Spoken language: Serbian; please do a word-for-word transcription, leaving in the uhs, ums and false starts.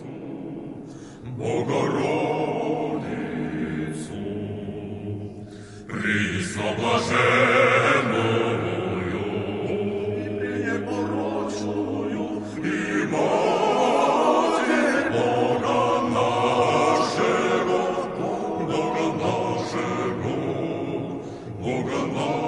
Bogorodicu, Prisloблаженную и непорочную, и Матерь Бога нашего, Бога нашего, Бога нашего.